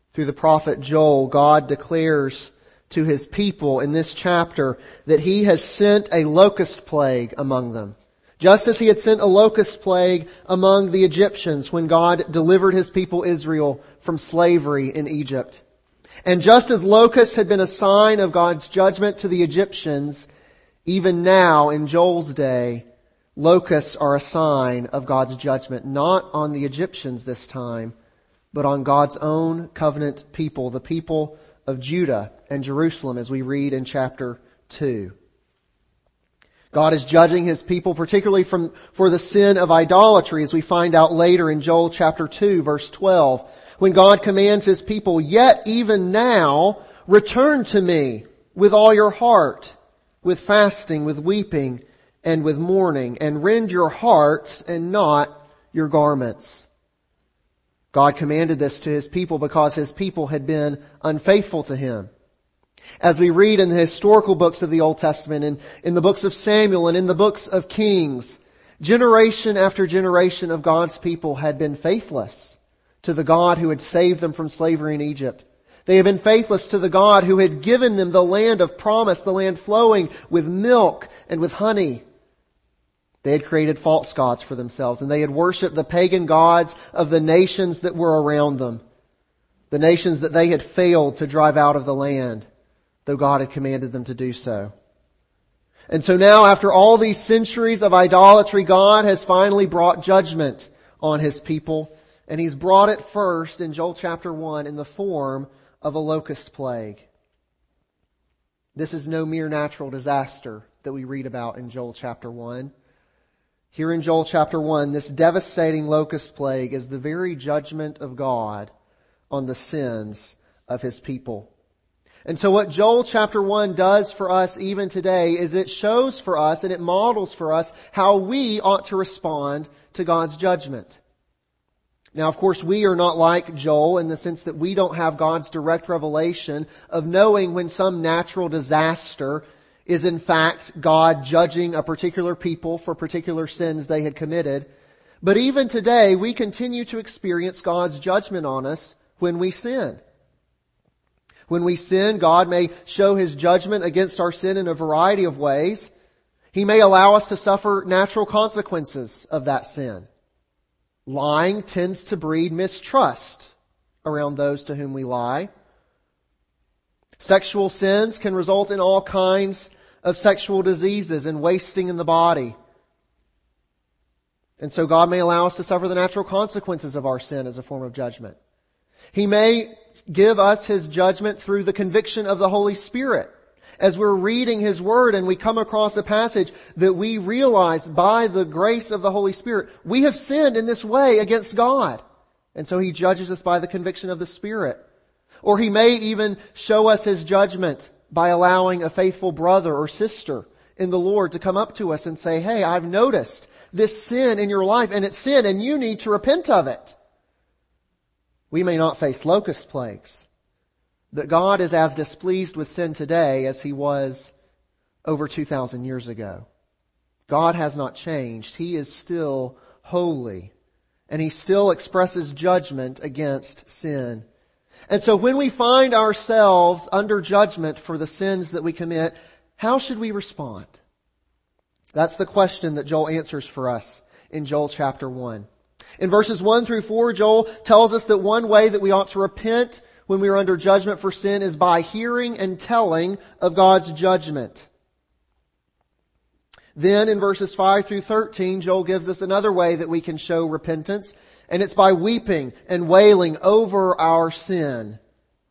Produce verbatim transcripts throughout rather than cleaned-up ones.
Through the prophet Joel, God declares to His people in this chapter that He has sent a locust plague among them. Just as He had sent a locust plague among the Egyptians when God delivered His people Israel from slavery in Egypt. And just as locusts had been a sign of God's judgment to the Egyptians, even now in Joel's day, locusts are a sign of God's judgment, not on the Egyptians this time, but on God's own covenant people, the people of Judah and Jerusalem, as we read in chapter two. God is judging His people, particularly from, for the sin of idolatry, as we find out later in Joel chapter two, verse twelve, when God commands His people, "Yet even now return to me with all your heart, with fasting, with weeping, and with mourning, and rend your hearts and not your garments." God commanded this to His people because His people had been unfaithful to Him. As we read in the historical books of the Old Testament, and in the books of Samuel and in the books of Kings, generation after generation of God's people had been faithless to the God who had saved them from slavery in Egypt. They had been faithless to the God who had given them the land of promise, the land flowing with milk and with honey. They had created false gods for themselves, and they had worshipped the pagan gods of the nations that were around them, the nations that they had failed to drive out of the land, though God had commanded them to do so. And so now, after all these centuries of idolatry, God has finally brought judgment on His people, and He's brought it first in Joel chapter one in the form of a locust plague. This is no mere natural disaster that we read about in Joel chapter one. Here in Joel chapter one, this devastating locust plague is the very judgment of God on the sins of His people. And so what Joel chapter one does for us even today is it shows for us and it models for us how we ought to respond to God's judgment. Now, of course, we are not like Joel in the sense that we don't have God's direct revelation of knowing when some natural disaster is in fact God judging a particular people for particular sins they had committed. But even today, we continue to experience God's judgment on us when we sin. When we sin, God may show His judgment against our sin in a variety of ways. He may allow us to suffer natural consequences of that sin. Lying tends to breed mistrust around those to whom we lie. Sexual sins can result in all kinds of sexual diseases and wasting in the body. And so God may allow us to suffer the natural consequences of our sin as a form of judgment. He may give us His judgment through the conviction of the Holy Spirit. As we're reading His Word and we come across a passage that we realize by the grace of the Holy Spirit, we have sinned in this way against God. And so He judges us by the conviction of the Spirit. Or He may even show us His judgment by allowing a faithful brother or sister in the Lord to come up to us and say, "Hey, I've noticed this sin in your life, and it's sin, and you need to repent of it." We may not face locust plagues, but God is as displeased with sin today as He was over two thousand years ago. God has not changed. He is still holy, and He still expresses judgment against sin. And so when we find ourselves under judgment for the sins that we commit, how should we respond? That's the question that Joel answers for us in Joel chapter one. In verses one through four, Joel tells us that one way that we ought to repent when we are under judgment for sin is by hearing and telling of God's judgment. Then in verses five through thirteen, Joel gives us another way that we can show repentance, and it's by weeping and wailing over our sin.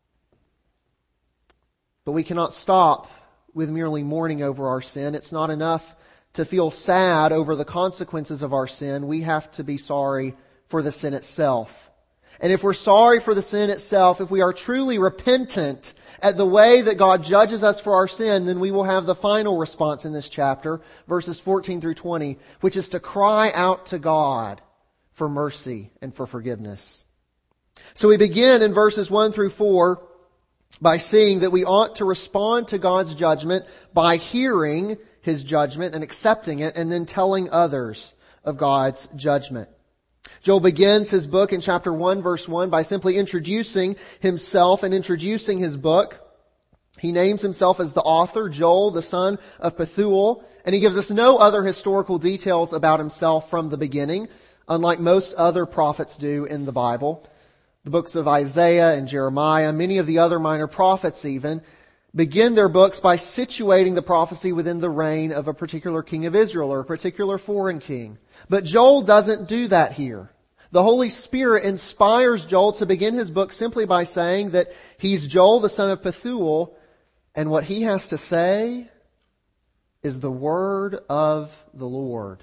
But we cannot stop with merely mourning over our sin. It's not enough to feel sad over the consequences of our sin. We have to be sorry for the sin itself. And if we're sorry for the sin itself, if we are truly repentant at the way that God judges us for our sin, then we will have the final response in this chapter, verses fourteen through twenty, which is to cry out to God for mercy and for forgiveness. So we begin in verses one through four by seeing that we ought to respond to God's judgment by hearing His judgment and accepting it, and then telling others of God's judgment. Joel begins his book in chapter one, verse one, by simply introducing himself and introducing his book. He names himself as the author, Joel, the son of Pethuel, and he gives us no other historical details about himself from the beginning, unlike most other prophets do in the Bible. The books of Isaiah and Jeremiah, many of the other minor prophets even, begin their books by situating the prophecy within the reign of a particular king of Israel or a particular foreign king. But Joel doesn't do that here. The Holy Spirit inspires Joel to begin his book simply by saying that he's Joel, the son of Pethuel, and what he has to say is the word of the Lord.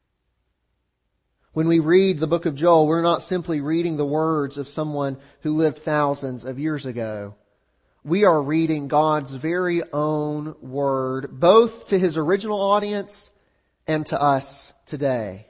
When we read the book of Joel, we're not simply reading the words of someone who lived thousands of years ago. We are reading God's very own word, both to His original audience and to us today.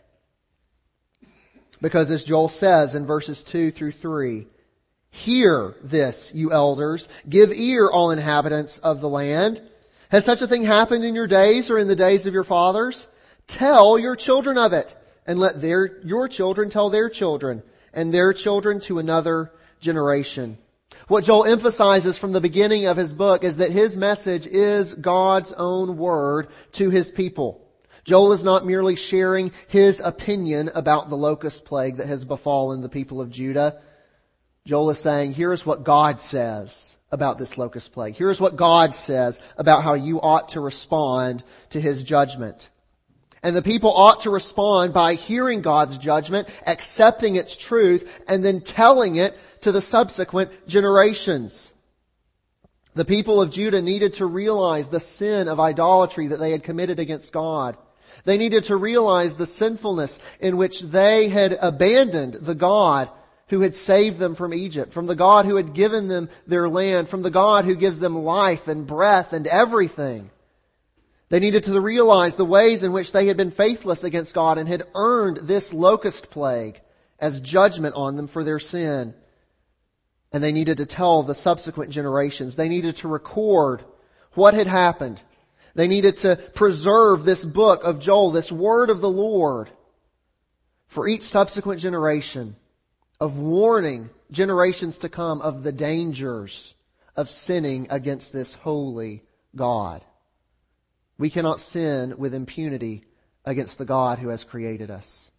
Because as Joel says in verses two through three, "Hear this, you elders. Give ear, all inhabitants of the land. Has such a thing happened in your days or in the days of your fathers? Tell your children of it, and let their, your children tell their children, and their children to another generation." What Joel emphasizes from the beginning of his book is that his message is God's own word to his people. Joel is not merely sharing his opinion about the locust plague that has befallen the people of Judah. Joel is saying, here's what God says about this locust plague. Here's what God says about how you ought to respond to His judgment. And the people ought to respond by hearing God's judgment, accepting its truth, and then telling it to the subsequent generations. The people of Judah needed to realize the sin of idolatry that they had committed against God. They needed to realize the sinfulness in which they had abandoned the God who had saved them from Egypt, from the God who had given them their land, from the God who gives them life and breath and everything. They needed to realize the ways in which they had been faithless against God and had earned this locust plague as judgment on them for their sin. And they needed to tell the subsequent generations. They needed to record what had happened. They needed to preserve this book of Joel, this word of the Lord, for each subsequent generation, of warning generations to come of the dangers of sinning against this holy God. We cannot sin with impunity against the God who has created us.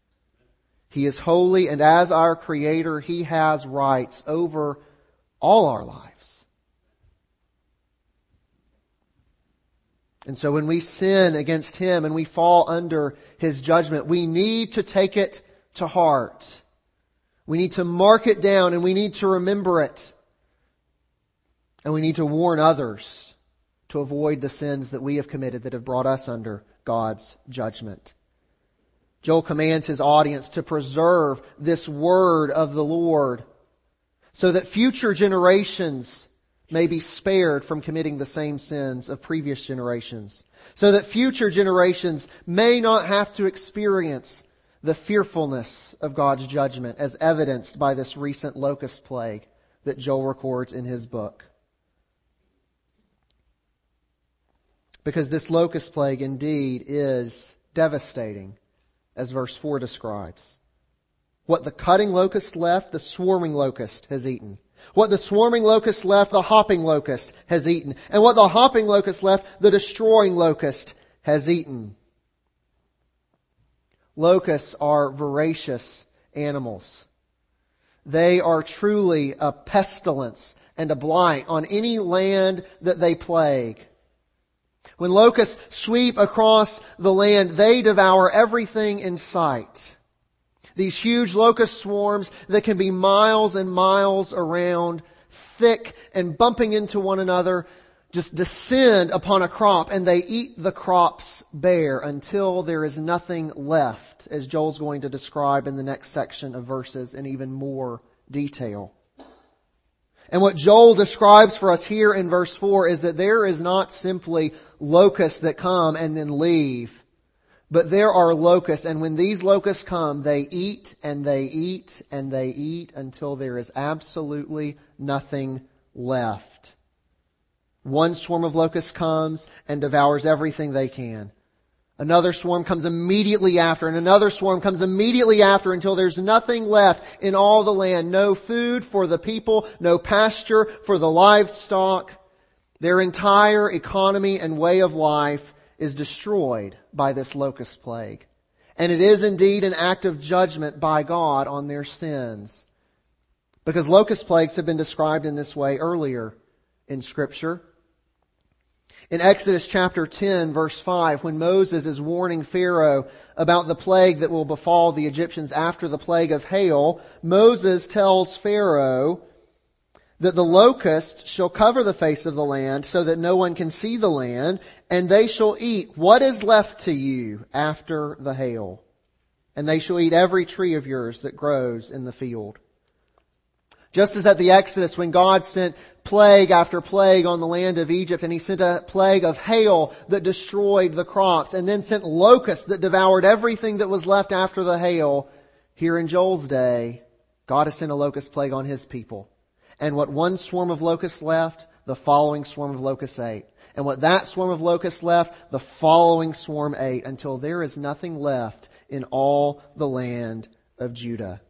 He is holy, and as our Creator, He has rights over all our lives. And so when we sin against Him and we fall under His judgment, we need to take it to heart. We need to mark it down and we need to remember it. And we need to warn others to avoid the sins that we have committed that have brought us under God's judgment. Joel commands his audience to preserve this word of the Lord so that future generations may be spared from committing the same sins of previous generations, so that future generations may not have to experience the fearfulness of God's judgment as evidenced by this recent locust plague that Joel records in his book. Because this locust plague indeed is devastating, as verse four describes. What the cutting locust left, the swarming locust has eaten. What the swarming locust left, the hopping locust has eaten. And what the hopping locust left, the destroying locust has eaten. Locusts are voracious animals. They are truly a pestilence and a blight on any land that they plague. When locusts sweep across the land, they devour everything in sight. These huge locust swarms that can be miles and miles around, thick and bumping into one another, just descend upon a crop and they eat the crops bare until there is nothing left, as Joel's going to describe in the next section of verses in even more detail. And what Joel describes for us here in verse four is that there is not simply locusts that come and then leave, but there are locusts, and when these locusts come, they eat and they eat and they eat until there is absolutely nothing left. One swarm of locusts comes and devours everything they can. Another swarm comes immediately after, and another swarm comes immediately after until there's nothing left in all the land. No food for the people, no pasture for the livestock. Their entire economy and way of life is destroyed by this locust plague. And it is indeed an act of judgment by God on their sins. Because locust plagues have been described in this way earlier in Scripture. In Exodus chapter ten, verse five, when Moses is warning Pharaoh about the plague that will befall the Egyptians after the plague of hail, Moses tells Pharaoh that the locust shall cover the face of the land so that no one can see the land, and they shall eat what is left to you after the hail. And they shall eat every tree of yours that grows in the field. Just as at the Exodus, when God sent plague after plague on the land of Egypt, and He sent a plague of hail that destroyed the crops, and then sent locusts that devoured everything that was left after the hail, here in Joel's day, God has sent a locust plague on His people. And what one swarm of locusts left, the following swarm of locusts ate. And what that swarm of locusts left, the following swarm ate, until there is nothing left in all the land of Judah.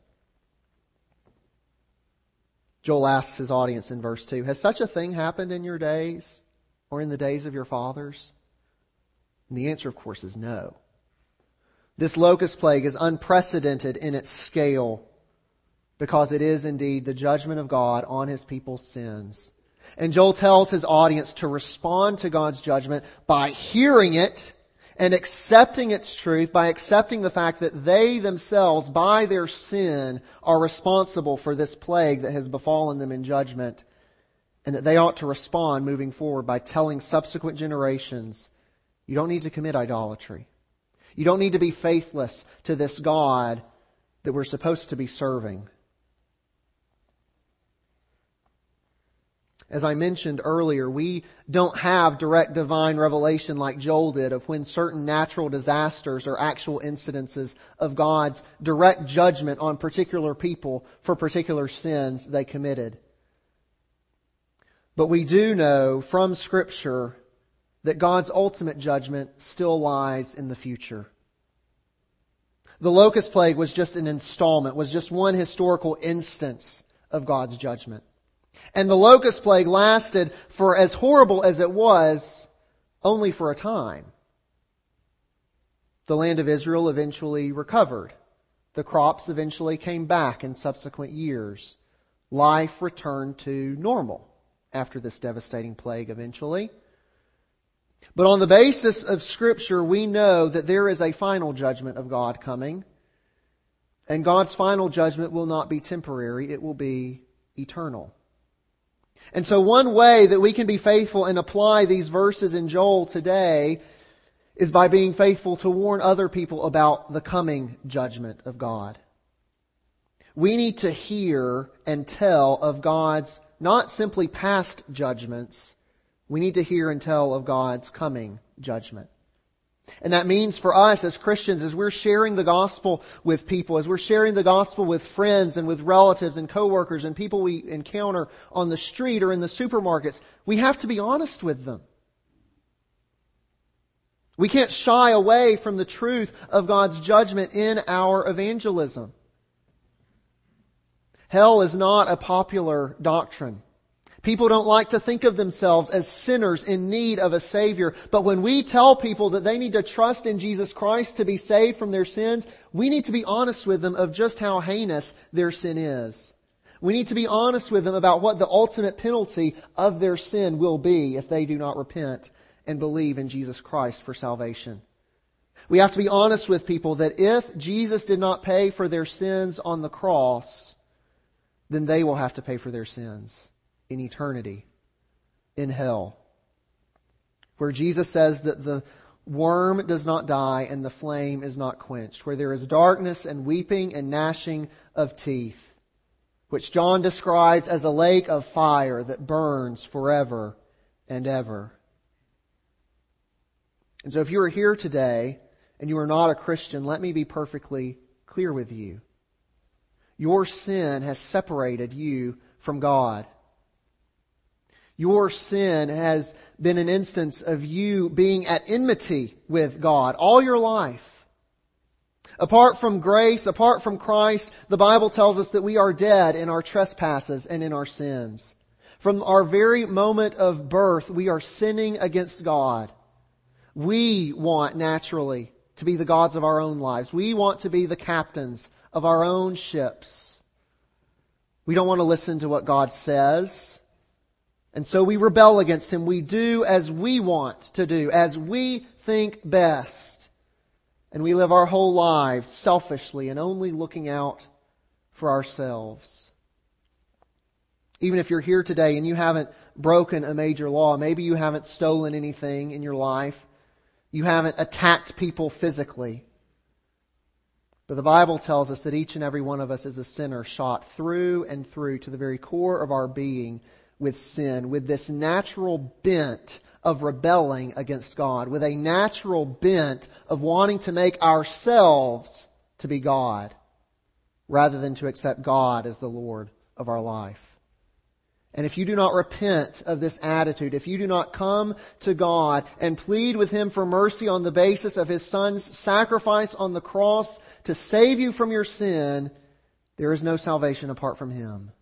Joel asks his audience in verse two, has such a thing happened in your days or in the days of your fathers? And the answer, of course, is no. This locust plague is unprecedented in its scale because it is indeed the judgment of God on His people's sins. And Joel tells his audience to respond to God's judgment by hearing it and accepting its truth, by accepting the fact that they themselves, by their sin, are responsible for this plague that has befallen them in judgment, and that they ought to respond moving forward by telling subsequent generations, you don't need to commit idolatry. You don't need to be faithless to this God that we're supposed to be serving. As I mentioned earlier, we don't have direct divine revelation like Joel did of when certain natural disasters or actual incidences of God's direct judgment on particular people for particular sins they committed. But we do know from Scripture that God's ultimate judgment still lies in the future. The locust plague was just an installment, was just one historical instance of God's judgment. And the locust plague lasted, for as horrible as it was, only for a time. The land of Israel eventually recovered. The crops eventually came back in subsequent years. Life returned to normal after this devastating plague eventually. But on the basis of Scripture, we know that there is a final judgment of God coming. And God's final judgment will not be temporary, it will be eternal. And so one way that we can be faithful and apply these verses in Joel today is by being faithful to warn other people about the coming judgment of God. We need to hear and tell of God's not simply past judgments, we need to hear and tell of God's coming judgment. And that means for us as Christians, as we're sharing the gospel with people, as we're sharing the gospel with friends and with relatives and coworkers and people we encounter on the street or in the supermarkets, we have to be honest with them. We can't shy away from the truth of God's judgment in our evangelism. Hell is not a popular doctrine. People don't like to think of themselves as sinners in need of a Savior. But when we tell people that they need to trust in Jesus Christ to be saved from their sins, we need to be honest with them of just how heinous their sin is. We need to be honest with them about what the ultimate penalty of their sin will be if they do not repent and believe in Jesus Christ for salvation. We have to be honest with people that if Jesus did not pay for their sins on the cross, then they will have to pay for their sins in eternity, in hell, where Jesus says that the worm does not die and the flame is not quenched, where there is darkness and weeping and gnashing of teeth, which John describes as a lake of fire that burns forever and ever. And so if you are here today and you are not a Christian, let me be perfectly clear with you. Your sin has separated you from God. Your sin has been an instance of you being at enmity with God all your life. Apart from grace, apart from Christ, the Bible tells us that we are dead in our trespasses and in our sins. From our very moment of birth, we are sinning against God. We want naturally to be the gods of our own lives. We want to be the captains of our own ships. We don't want to listen to what God says. And so we rebel against Him. We do as we want to do, as we think best. And we live our whole lives selfishly and only looking out for ourselves. Even if you're here today and you haven't broken a major law, maybe you haven't stolen anything in your life, you haven't attacked people physically. But the Bible tells us that each and every one of us is a sinner shot through and through to the very core of our being with sin, with this natural bent of rebelling against God, with a natural bent of wanting to make ourselves to be God, rather than to accept God as the Lord of our life. And if you do not repent of this attitude, if you do not come to God and plead with Him for mercy on the basis of His Son's sacrifice on the cross to save you from your sin, there is no salvation apart from Him.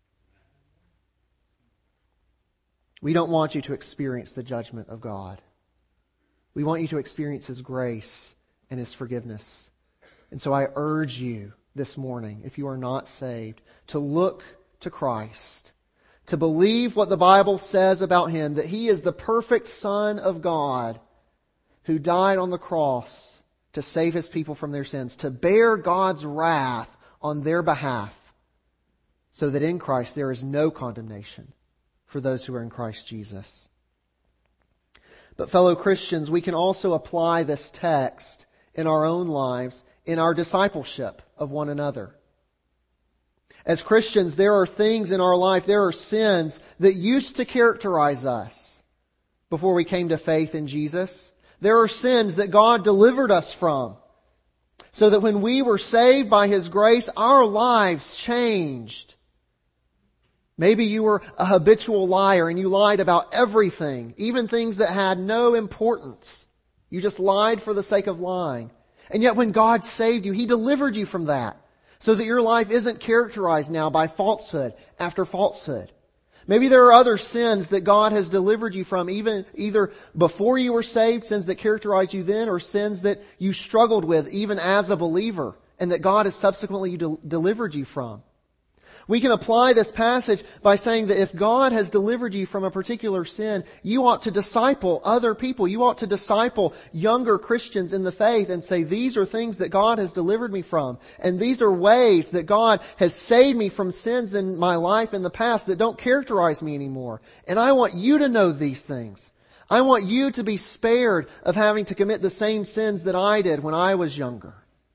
We don't want you to experience the judgment of God. We want you to experience His grace and His forgiveness. And so I urge you this morning, if you are not saved, to look to Christ, to believe what the Bible says about Him, that He is the perfect Son of God who died on the cross to save His people from their sins, to bear God's wrath on their behalf, so that in Christ there is no condemnation for those who are in Christ Jesus. But fellow Christians, we can also apply this text in our own lives, in our discipleship of one another. As Christians, there are things in our life, there are sins that used to characterize us before we came to faith in Jesus. There are sins that God delivered us from, so that when we were saved by His grace, our lives changed. Maybe you were a habitual liar and you lied about everything, even things that had no importance. You just lied for the sake of lying. And yet when God saved you, He delivered you from that, so that your life isn't characterized now by falsehood after falsehood. Maybe there are other sins that God has delivered you from, even either before you were saved, sins that characterized you then, or sins that you struggled with even as a believer, and that God has subsequently de- delivered you from. We can apply this passage by saying that if God has delivered you from a particular sin, you ought to disciple other people. You ought to disciple younger Christians in the faith and say, these are things that God has delivered me from. And these are ways that God has saved me from sins in my life in the past that don't characterize me anymore. And I want you to know these things. I want you to be spared of having to commit the same sins that I did when I was younger.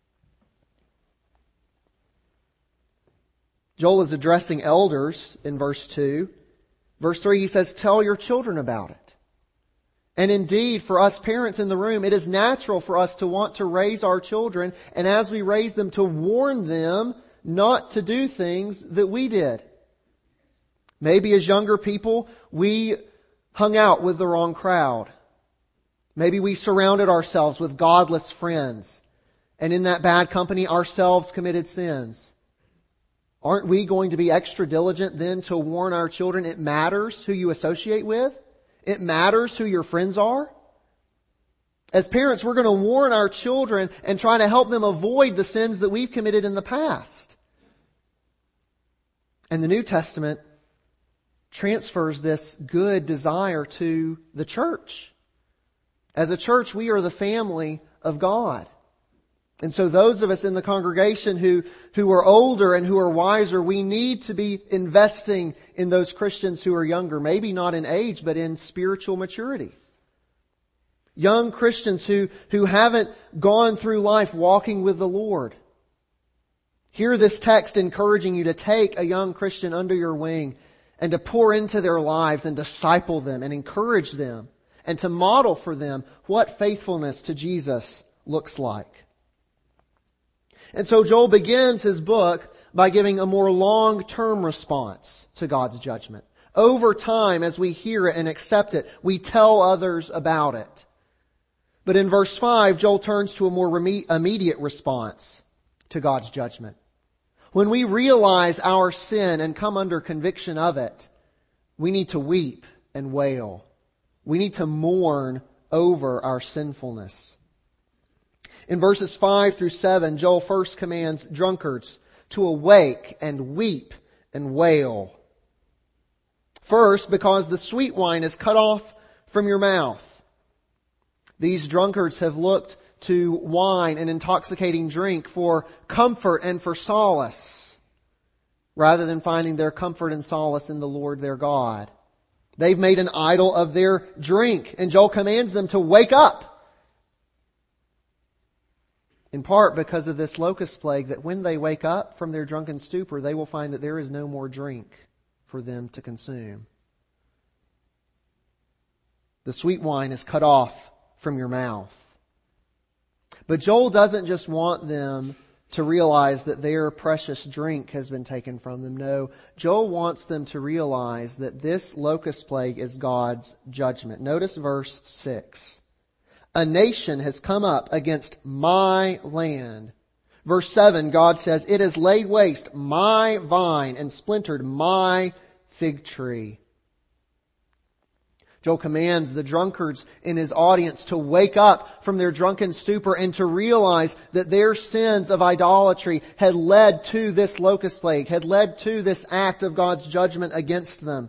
Joel is addressing elders in verse two. Verse three, he says, tell your children about it. And indeed, for us parents in the room, it is natural for us to want to raise our children, and as we raise them, to warn them not to do things that we did. Maybe as younger people, we hung out with the wrong crowd. Maybe we surrounded ourselves with godless friends, and in that bad company ourselves committed sins. Aren't we going to be extra diligent then to warn our children it matters who you associate with? It matters who your friends are? As parents, we're going to warn our children and try to help them avoid the sins that we've committed in the past. And the New Testament transfers this good desire to the church. As a church, we are the family of God. And so those of us in the congregation who, who are older and who are wiser, we need to be investing in those Christians who are younger, maybe not in age, but in spiritual maturity. Young Christians who, who haven't gone through life walking with the Lord. Hear this text encouraging you to take a young Christian under your wing and to pour into their lives and disciple them and encourage them and to model for them what faithfulness to Jesus looks like. And so Joel begins his book by giving a more long-term response to God's judgment. Over time, as we hear it and accept it, we tell others about it. But in verse five, Joel turns to a more immediate response to God's judgment. When we realize our sin and come under conviction of it, we need to weep and wail. We need to mourn over our sinfulness. In verses five through seven, Joel first commands drunkards to awake and weep and wail. First, because the sweet wine is cut off from your mouth. These drunkards have looked to wine and intoxicating drink for comfort and for solace, rather than finding their comfort and solace in the Lord their God. They've made an idol of their drink, and Joel commands them to wake up. In part because of this locust plague, that when they wake up from their drunken stupor, they will find that there is no more drink for them to consume. The sweet wine is cut off from your mouth. But Joel doesn't just want them to realize that their precious drink has been taken from them. No, Joel wants them to realize that this locust plague is God's judgment. Notice verse six. A nation has come up against my land. Verse seven, God says, it has laid waste my vine and splintered my fig tree. Joel commands the drunkards in his audience to wake up from their drunken stupor and to realize that their sins of idolatry had led to this locust plague, had led to this act of God's judgment against them.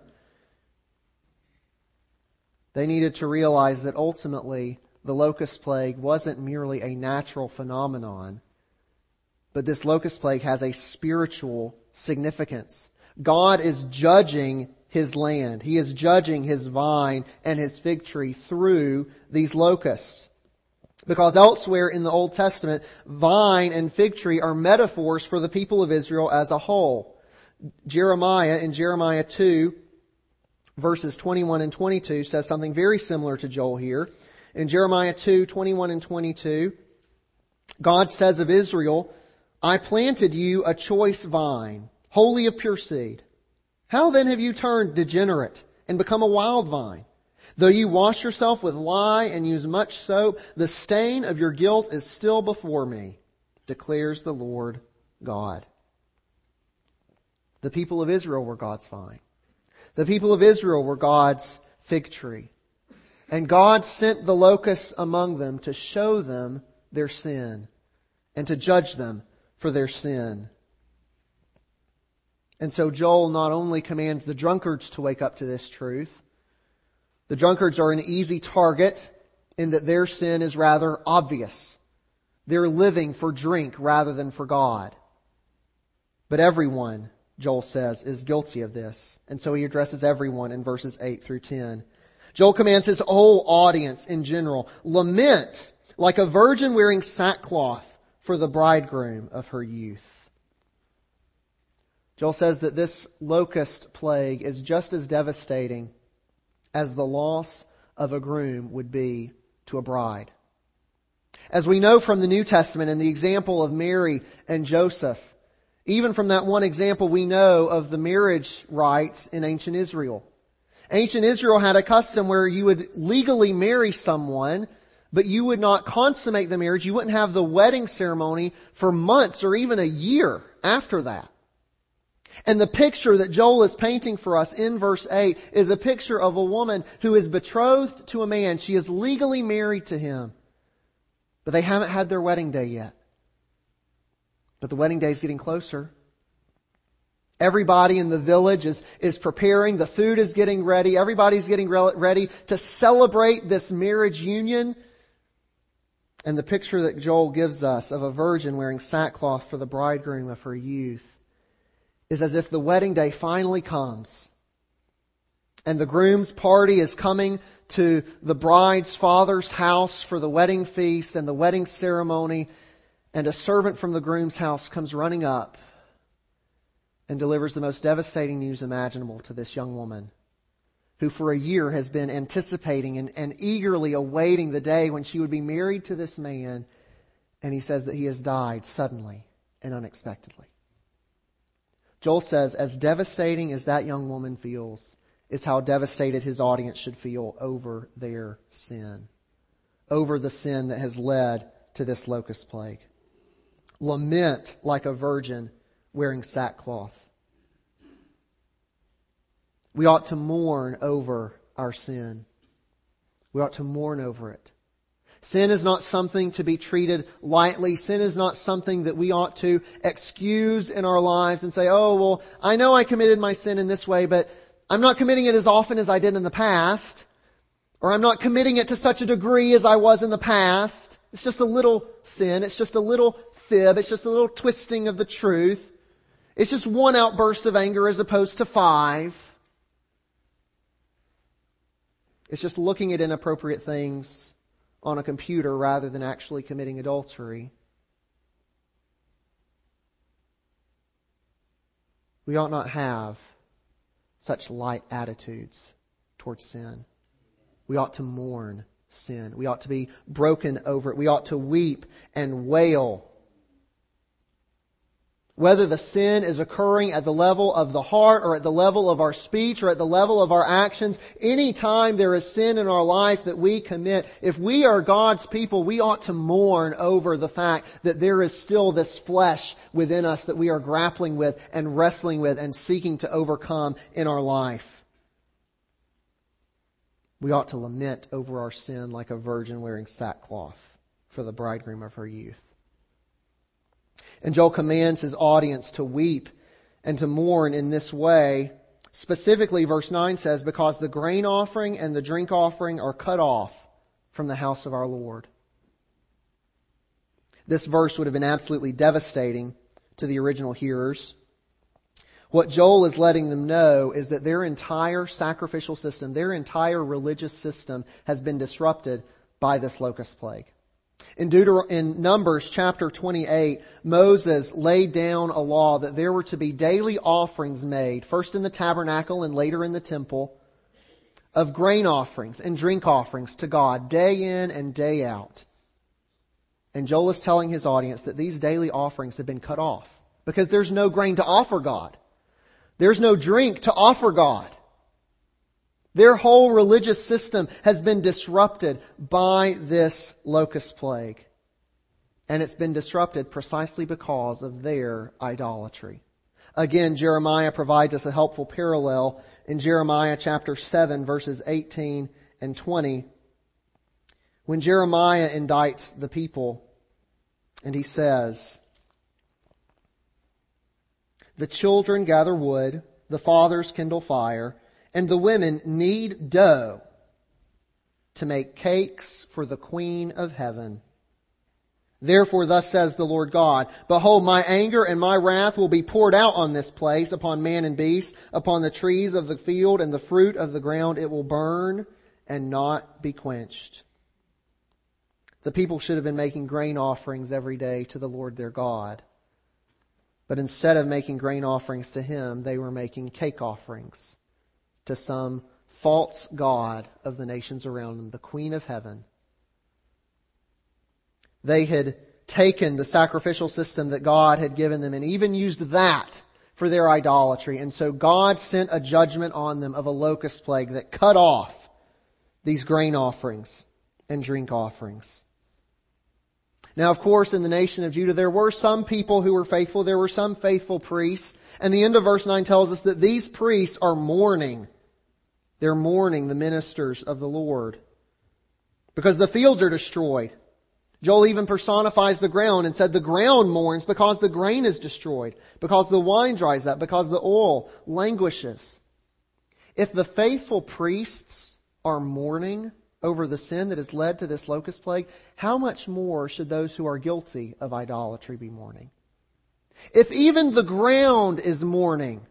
They needed to realize that ultimately the locust plague wasn't merely a natural phenomenon, but this locust plague has a spiritual significance. God is judging His land. He is judging His vine and His fig tree through these locusts. Because elsewhere in the Old Testament, vine and fig tree are metaphors for the people of Israel as a whole. Jeremiah, in Jeremiah two, verses twenty-one and twenty-two, says something very similar to Joel here. In Jeremiah two, twenty-one and twenty-two, God says of Israel, I planted you a choice vine, wholly of pure seed. How then have you turned degenerate and become a wild vine? Though you wash yourself with lye and use much soap, the stain of your guilt is still before me, declares the Lord God. The people of Israel were God's vine. The people of Israel were God's fig tree. And God sent the locusts among them to show them their sin and to judge them for their sin. And so Joel not only commands the drunkards to wake up to this truth. The drunkards are an easy target in that their sin is rather obvious. They're living for drink rather than for God. But everyone, Joel says, is guilty of this. And so he addresses everyone in verses eight through ten. Joel commands his whole audience in general, lament like a virgin wearing sackcloth for the bridegroom of her youth. Joel says that this locust plague is just as devastating as the loss of a groom would be to a bride. As we know from the New Testament and the example of Mary and Joseph, even from that one example we know of the marriage rites in ancient Israel. Ancient Israel had a custom where you would legally marry someone, but you would not consummate the marriage. You wouldn't have the wedding ceremony for months or even a year after that. And the picture that Joel is painting for us in verse eight is a picture of a woman who is betrothed to a man. She is legally married to him, but they haven't had their wedding day yet. But the wedding day is getting closer. Everybody in the village is, is preparing. The food is getting ready. Everybody's getting re- ready to celebrate this marriage union. And the picture that Joel gives us of a virgin wearing sackcloth for the bridegroom of her youth is as if the wedding day finally comes. And the groom's party is coming to the bride's father's house for the wedding feast and the wedding ceremony. And a servant from the groom's house comes running up and delivers the most devastating news imaginable to this young woman, who for a year has been anticipating and, and eagerly awaiting the day when she would be married to this man. And he says that he has died suddenly and unexpectedly. Joel says, as devastating as that young woman feels, is how devastated his audience should feel over their sin, over the sin that has led to this locust plague. Lament like a virgin wearing sackcloth. We ought to mourn over our sin. We ought to mourn over it. Sin is not something to be treated lightly. Sin is not something that we ought to excuse in our lives and say, oh, well, I know I committed my sin in this way, but I'm not committing it as often as I did in the past. Or I'm not committing it to such a degree as I was in the past. It's just a little sin. It's just a little fib. It's just a little twisting of the truth. It's just one outburst of anger as opposed to five. It's just looking at inappropriate things on a computer rather than actually committing adultery. We ought not have such light attitudes towards sin. We ought to mourn sin. We ought to be broken over it. We ought to weep and wail. Whether the sin is occurring at the level of the heart or at the level of our speech or at the level of our actions, any time there is sin in our life that we commit, if we are God's people, we ought to mourn over the fact that there is still this flesh within us that we are grappling with and wrestling with and seeking to overcome in our life. We ought to lament over our sin like a virgin wearing sackcloth for the bridegroom of her youth. And Joel commands his audience to weep and to mourn in this way. Specifically, verse nine says, because the grain offering and the drink offering are cut off from the house of our Lord. This verse would have been absolutely devastating to the original hearers. What Joel is letting them know is that their entire sacrificial system, their entire religious system has been disrupted by this locust plague. In Deuter- in Numbers chapter twenty-eight, Moses laid down a law that there were to be daily offerings made, first in the tabernacle and later in the temple, of grain offerings and drink offerings to God day in and day out. And Joel is telling his audience that these daily offerings have been cut off because there's no grain to offer God. There's no drink to offer God. Their whole religious system has been disrupted by this locust plague. And it's been disrupted precisely because of their idolatry. Again, Jeremiah provides us a helpful parallel in Jeremiah chapter seven, verses eighteen and twenty. When Jeremiah indicts the people, and he says, the children gather wood, the fathers kindle fire, and the women knead dough to make cakes for the Queen of Heaven. Therefore, thus says the Lord God, behold, my anger and my wrath will be poured out on this place, upon man and beast, upon the trees of the field and the fruit of the ground. It will burn and not be quenched. The people should have been making grain offerings every day to the Lord their God. But instead of making grain offerings to Him, they were making cake offerings to some false god of the nations around them, the Queen of Heaven. They had taken the sacrificial system that God had given them and even used that for their idolatry. And so God sent a judgment on them of a locust plague that cut off these grain offerings and drink offerings. Now, of course, in the nation of Judah, there were some people who were faithful. There were some faithful priests. And the end of verse nine tells us that these priests are mourning. They're mourning the ministers of the Lord because the fields are destroyed. Joel even personifies the ground and said the ground mourns because the grain is destroyed, because the wine dries up, because the oil languishes. If the faithful priests are mourning over the sin that has led to this locust plague, how much more should those who are guilty of idolatry be mourning? If even the ground is mourning,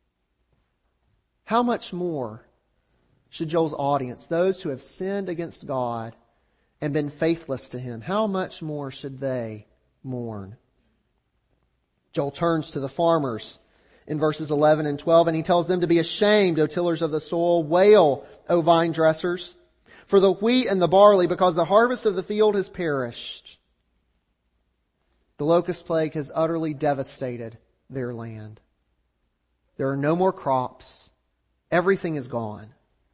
how much more should Joel's audience, those who have sinned against God and been faithless to Him, how much more should they mourn? Joel turns to the farmers in verses eleven and twelve, and he tells them to be ashamed, O tillers of the soil, wail, O vine dressers, for the wheat and the barley, because the harvest of the field has perished. The locust plague has utterly devastated their land. There are no more crops. Everything is gone.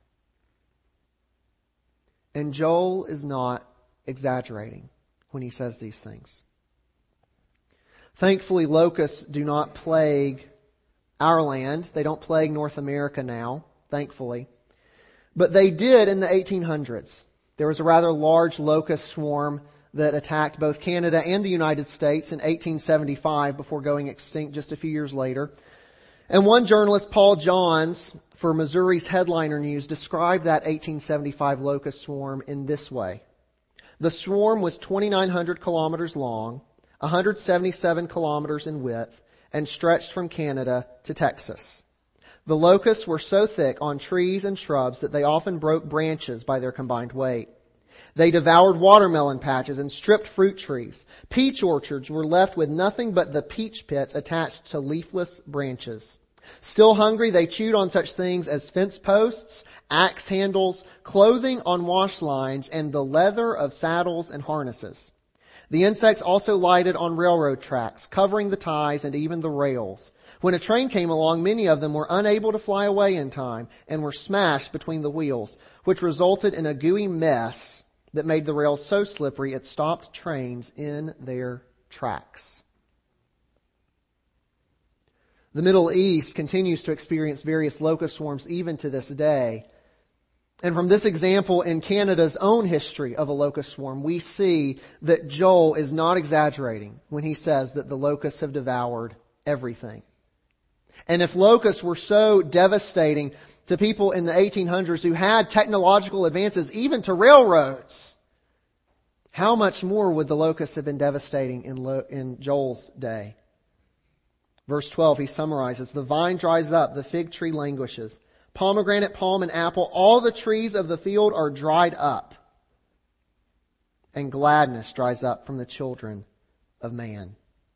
And Joel is not exaggerating when he says these things. Thankfully, locusts do not plague our land. They don't plague North America now, thankfully. But they did in the eighteen hundreds. There was a rather large locust swarm that attacked both Canada and the United States in eighteen seventy-five before going extinct just a few years later. And one journalist, Paul Johns, for Missouri's Headliner News, described that eighteen seventy-five locust swarm in this way. The swarm was twenty-nine hundred kilometers long, one hundred seventy-seven kilometers in width, and stretched from Canada to Texas. The locusts were so thick on trees and shrubs that they often broke branches by their combined weight. They devoured watermelon patches and stripped fruit trees. Peach orchards were left with nothing but the peach pits attached to leafless branches. Still hungry, they chewed on such things as fence posts, axe handles, clothing on wash lines, and the leather of saddles and harnesses. The insects also lighted on railroad tracks, covering the ties and even the rails. When a train came along, many of them were unable to fly away in time and were smashed between the wheels, which resulted in a gooey mess that made the rails so slippery it stopped trains in their tracks. The Middle East continues to experience various locust swarms even to this day. And from this example in Canada's own history of a locust swarm, we see that Joel is not exaggerating when he says that the locusts have devoured everything. And if locusts were so devastating to people in the eighteen hundreds who had technological advances, even to railroads, how much more would the locusts have been devastating in, Lo- in Joel's day? Verse twelve, he summarizes, the vine dries up, the fig tree languishes. Pomegranate, palm, and apple, all the trees of the field are dried up. And gladness dries up from the children of man.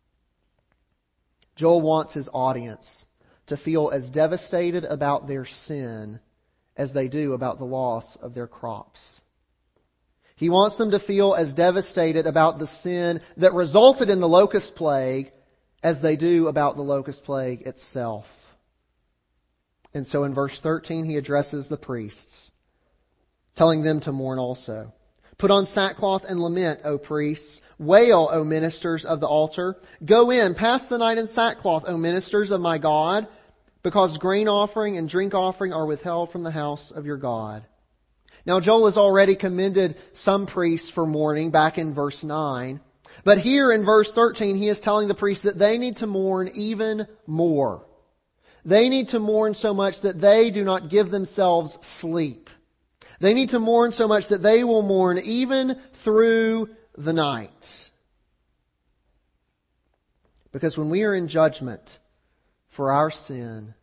Joel wants his audience to feel as devastated about their sin as they do about the loss of their crops. He wants them to feel as devastated about the sin that resulted in the locust plague as they do about the locust plague itself. And so in verse thirteen, he addresses the priests, telling them to mourn also. Put on sackcloth and lament, O priests. Wail, O ministers of the altar. Go in, pass the night in sackcloth, O ministers of my God, because grain offering and drink offering are withheld from the house of your God. Now Joel has already commended some priests for mourning back in verse nine. But here in verse thirteen, he is telling the priests that they need to mourn even more. They need to mourn so much that they do not give themselves sleep. They need to mourn so much that they will mourn even through the night. Because when we are in judgment for our sin,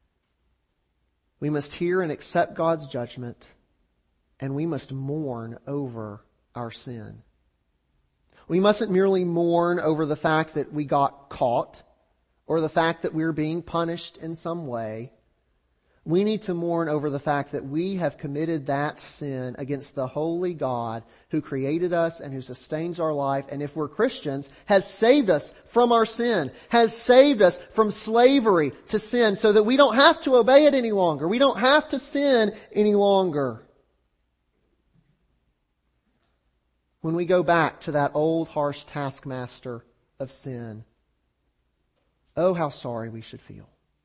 we must hear and accept God's judgment, and we must mourn over our sin. We mustn't merely mourn over the fact that we got caught or the fact that we're being punished in some way. We need to mourn over the fact that we have committed that sin against the holy God who created us and who sustains our life, and if we're Christians, has saved us from our sin, has saved us from slavery to sin so that we don't have to obey it any longer. We don't have to sin any longer. When we go back to that old harsh taskmaster of sin, oh, how sorry we should feel.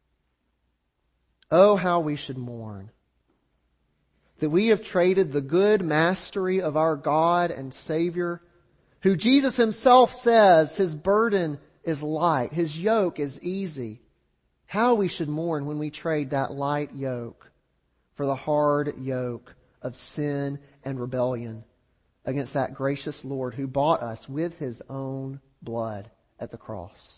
Oh, how we should mourn that we have traded the good mastery of our God and Savior, who Jesus Himself says His burden is light, His yoke is easy. How we should mourn when we trade that light yoke for the hard yoke of sin and rebellion against that gracious Lord who bought us with His own blood at the cross.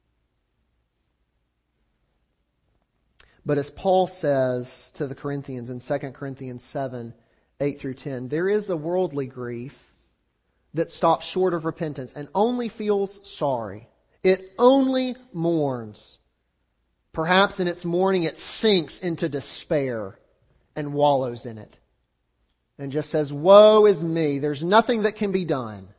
But as Paul says to the Corinthians in Second Corinthians seven, eight through ten, there is a worldly grief that stops short of repentance and only feels sorry. It only mourns. Perhaps in its mourning it sinks into despair and wallows in it. And just says, woe is me, there's nothing that can be done.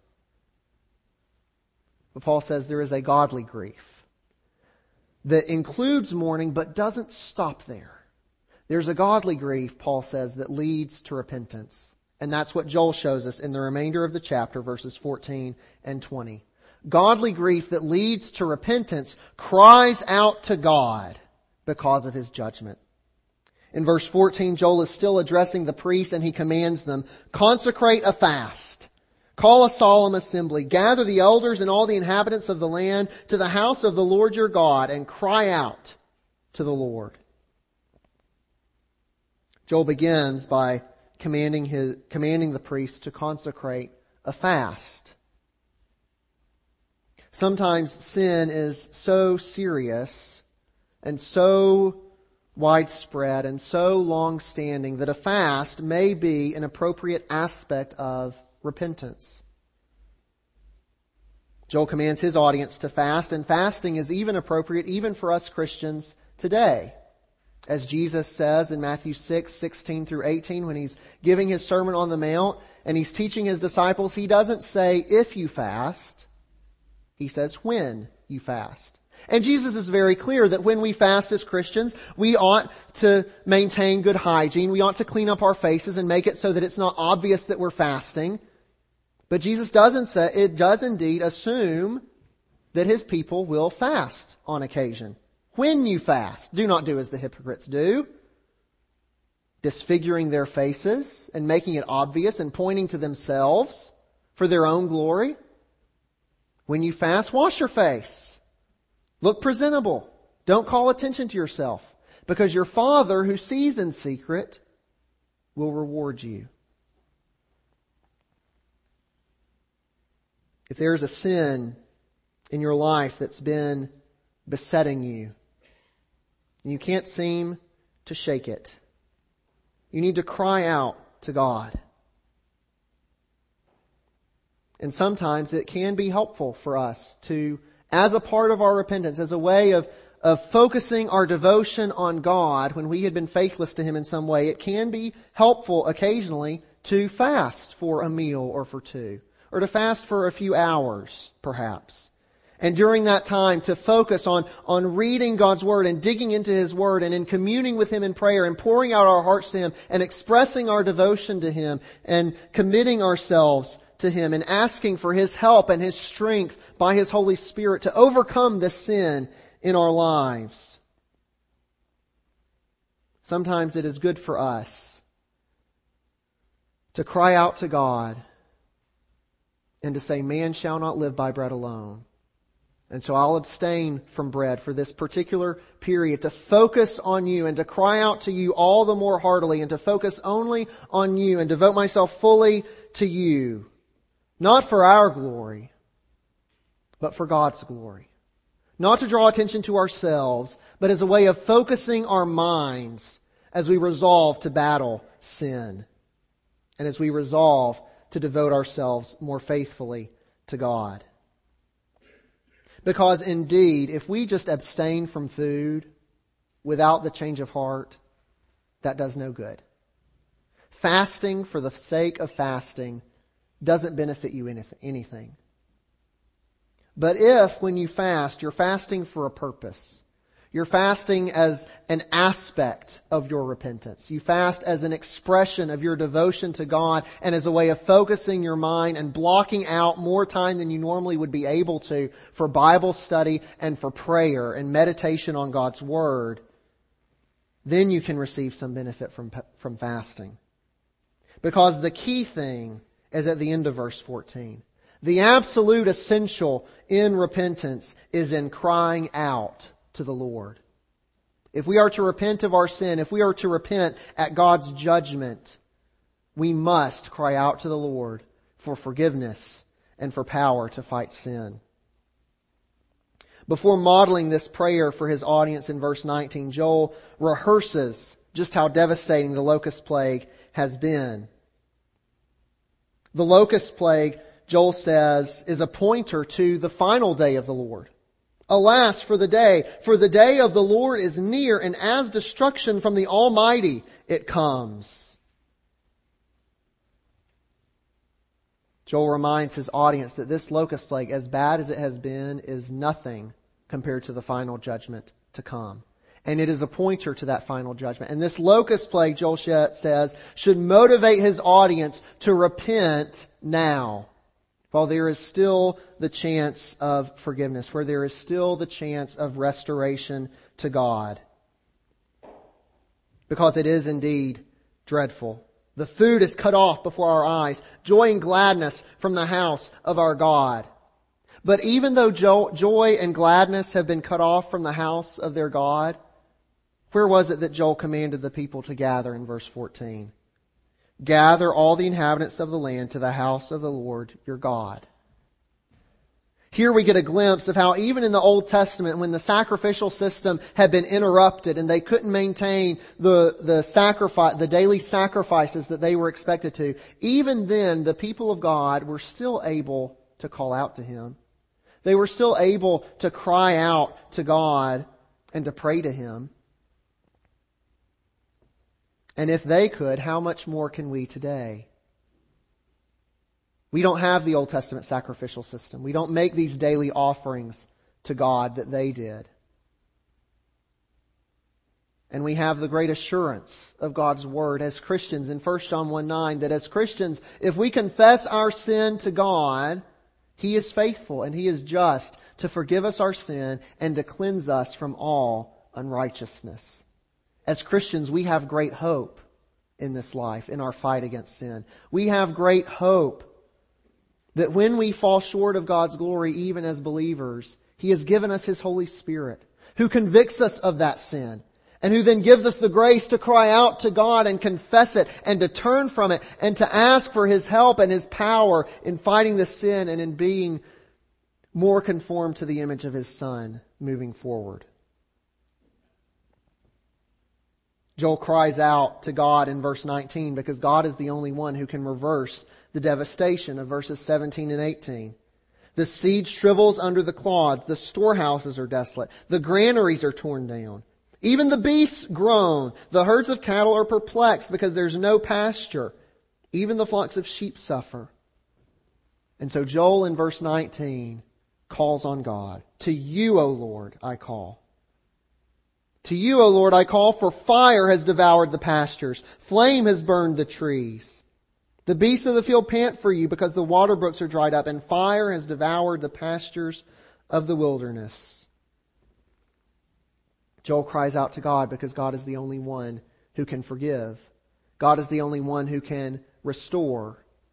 But Paul says there is a godly grief that includes mourning but doesn't stop there. There's a godly grief, Paul says, that leads to repentance. And that's what Joel shows us in the remainder of the chapter, verses fourteen and twenty. Godly grief that leads to repentance cries out to God because of His judgment. In verse fourteen, Joel is still addressing the priests and he commands them, consecrate a fast, call a solemn assembly, gather the elders and all the inhabitants of the land to the house of the Lord your God and cry out to the Lord. Joel begins by commanding his, commanding the priests to consecrate a fast. Sometimes sin is so serious and so widespread and so long-standing that a fast may be an appropriate aspect of repentance. Joel commands his audience to fast, and fasting is even appropriate even for us Christians today. As Jesus says in Matthew six, sixteen through eighteen, when He's giving His Sermon on the Mount and He's teaching His disciples, He doesn't say if you fast, He says when you fast. And Jesus is very clear that when we fast as Christians, we ought to maintain good hygiene. We ought to clean up our faces and make it so that it's not obvious that we're fasting. But Jesus doesn't say, it does indeed assume that His people will fast on occasion. When you fast, do not do as the hypocrites do, disfiguring their faces and making it obvious and pointing to themselves for their own glory. When you fast, wash your face. Look presentable. Don't call attention to yourself, because your Father who sees in secret will reward you. If there is a sin in your life that's been besetting you, and you can't seem to shake it, you need to cry out to God. And sometimes it can be helpful for us to, as a part of our repentance, as a way of, of focusing our devotion on God when we had been faithless to Him in some way, it can be helpful occasionally to fast for a meal or for two, or to fast for a few hours, perhaps. And during that time to focus on, on reading God's Word and digging into His Word and in communing with Him in prayer and pouring out our hearts to Him and expressing our devotion to Him and committing ourselves to Him and asking for His help and His strength by His Holy Spirit to overcome the sin in our lives. Sometimes it is good for us to cry out to God and to say, man shall not live by bread alone. And so I'll abstain from bread for this particular period to focus on You and to cry out to You all the more heartily and to focus only on You and devote myself fully to You. Not for our glory, but for God's glory. Not to draw attention to ourselves, but as a way of focusing our minds as we resolve to battle sin and as we resolve to devote ourselves more faithfully to God. Because indeed, if we just abstain from food without the change of heart, that does no good. Fasting for the sake of fasting doesn't benefit you anything. But if, when you fast, you're fasting for a purpose, you're fasting as an aspect of your repentance, you fast as an expression of your devotion to God and as a way of focusing your mind and blocking out more time than you normally would be able to for Bible study and for prayer and meditation on God's Word, then you can receive some benefit from, from fasting. Because the key thing is at the end of verse fourteen. The absolute essential in repentance is in crying out to the Lord. If we are to repent of our sin, if we are to repent at God's judgment, we must cry out to the Lord for forgiveness and for power to fight sin. Before modeling this prayer for his audience in verse nineteen, Joel rehearses just how devastating the locust plague has been. The locust plague, Joel says, is a pointer to the final day of the Lord. Alas for the day, for the day of the Lord is near, and as destruction from the Almighty it comes. Joel reminds his audience that this locust plague, as bad as it has been, is nothing compared to the final judgment to come. And it is a pointer to that final judgment. And this locust plague, Joel says, should motivate his audience to repent now, while there is still the chance of forgiveness, where there is still the chance of restoration to God. Because it is indeed dreadful. The food is cut off before our eyes, joy and gladness from the house of our God. But even though joy and gladness have been cut off from the house of their God, where was it that Joel commanded the people to gather in verse fourteen? Gather all the inhabitants of the land to the house of the Lord your God. Here we get a glimpse of how even in the Old Testament, when the sacrificial system had been interrupted and they couldn't maintain the, the sacrifice, the daily sacrifices that they were expected to, even then the people of God were still able to call out to Him. They were still able to cry out to God and to pray to Him. And if they could, how much more can we today? We don't have the Old Testament sacrificial system. We don't make these daily offerings to God that they did. And we have the great assurance of God's Word as Christians in First John one nine that as Christians, if we confess our sin to God, He is faithful and He is just to forgive us our sin and to cleanse us from all unrighteousness. As Christians, we have great hope in this life, in our fight against sin. We have great hope that when we fall short of God's glory, even as believers, He has given us His Holy Spirit, who convicts us of that sin, and who then gives us the grace to cry out to God and confess it, and to turn from it, and to ask for His help and His power in fighting the sin and in being more conformed to the image of His Son moving forward. Joel cries out to God in verse nineteen because God is the only one who can reverse the devastation of verses seventeen and eighteen. The seed shrivels under the clods. The storehouses are desolate. The granaries are torn down. Even the beasts groan. The herds of cattle are perplexed because there's no pasture. Even the flocks of sheep suffer. And so Joel in verse nineteen calls on God. To you, O Lord, I call. To you, O Lord, I call, for fire has devoured the pastures. Flame has burned the trees. The beasts of the field pant for you because the water brooks are dried up, and fire has devoured the pastures of the wilderness. Joel cries out to God because God is the only one who can forgive. God is the only one who can restore.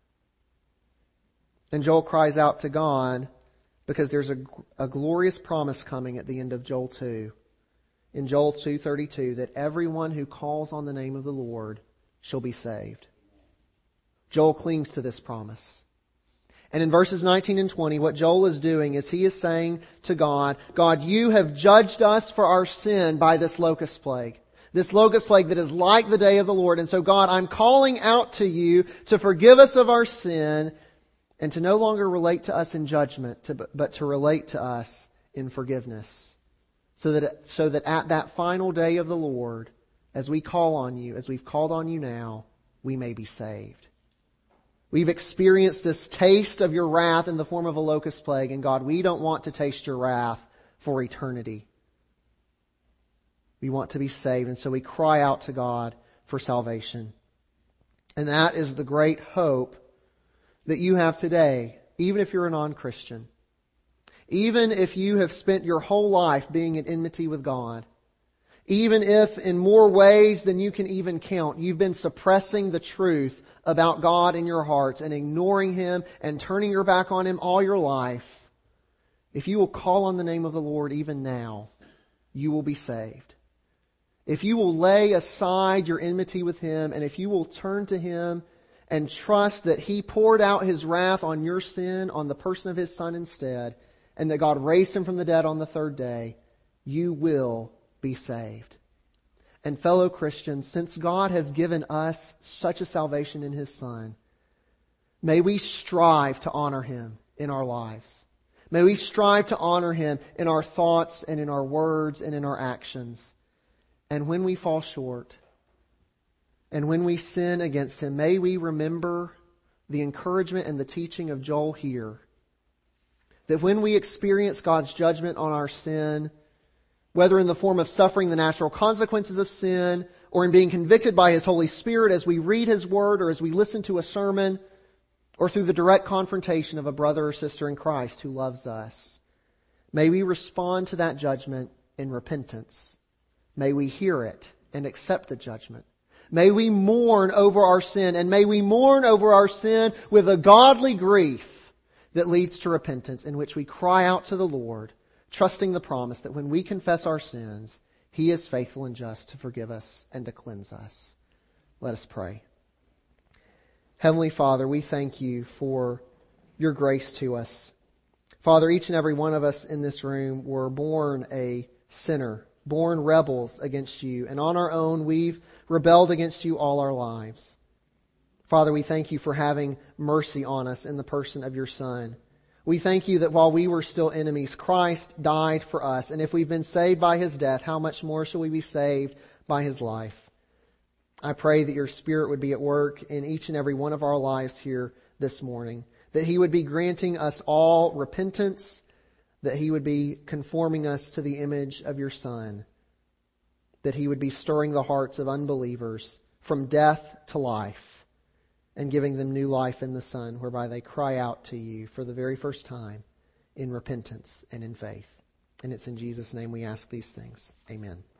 And Joel cries out to God because there's a, a glorious promise coming at the end of Joel two. In Joel two thirty-two, that everyone who calls on the name of the Lord shall be saved. Joel clings to this promise. And in verses nineteen and twenty, what Joel is doing is he is saying to God, God, you have judged us for our sin by this locust plague. This locust plague that is like the day of the Lord. And so God, I'm calling out to you to forgive us of our sin and to no longer relate to us in judgment, to, but to relate to us in forgiveness. So that, so that at that final day of the Lord, as we call on you, as we've called on you now, we may be saved. We've experienced this taste of your wrath in the form of a locust plague, and God, we don't want to taste your wrath for eternity. We want to be saved, and so we cry out to God for salvation. And that is the great hope that you have today, even if you're a non-Christian. Even if you have spent your whole life being in enmity with God, even if in more ways than you can even count, you've been suppressing the truth about God in your hearts and ignoring Him and turning your back on Him all your life, if you will call on the name of the Lord even now, you will be saved. If you will lay aside your enmity with Him, and if you will turn to Him and trust that He poured out His wrath on your sin on the person of His Son instead, and that God raised Him from the dead on the third day, you will be saved. And fellow Christians, since God has given us such a salvation in His Son, may we strive to honor Him in our lives. May we strive to honor Him in our thoughts and in our words and in our actions. And when we fall short, and when we sin against Him, may we remember the encouragement and the teaching of Joel here. That when we experience God's judgment on our sin, whether in the form of suffering the natural consequences of sin or in being convicted by His Holy Spirit as we read His Word or as we listen to a sermon or through the direct confrontation of a brother or sister in Christ who loves us. May we respond to that judgment in repentance. May we hear it and accept the judgment. May we mourn over our sin, and may we mourn over our sin with a godly grief that leads to repentance, in which we cry out to the Lord, trusting the promise that when we confess our sins, He is faithful and just to forgive us and to cleanse us. Let us pray. Heavenly Father, we thank You for Your grace to us. Father, each and every one of us in this room were born a sinner, born rebels against You, and on our own we've rebelled against You all our lives. Father, we thank You for having mercy on us in the person of Your Son. We thank You that while we were still enemies, Christ died for us, and if we've been saved by His death, how much more shall we be saved by His life? I pray that Your Spirit would be at work in each and every one of our lives here this morning, that He would be granting us all repentance, that He would be conforming us to the image of Your Son, that He would be stirring the hearts of unbelievers from death to life and giving them new life in the Son, whereby they cry out to You for the very first time in repentance and in faith. And it's in Jesus' name we ask these things. Amen.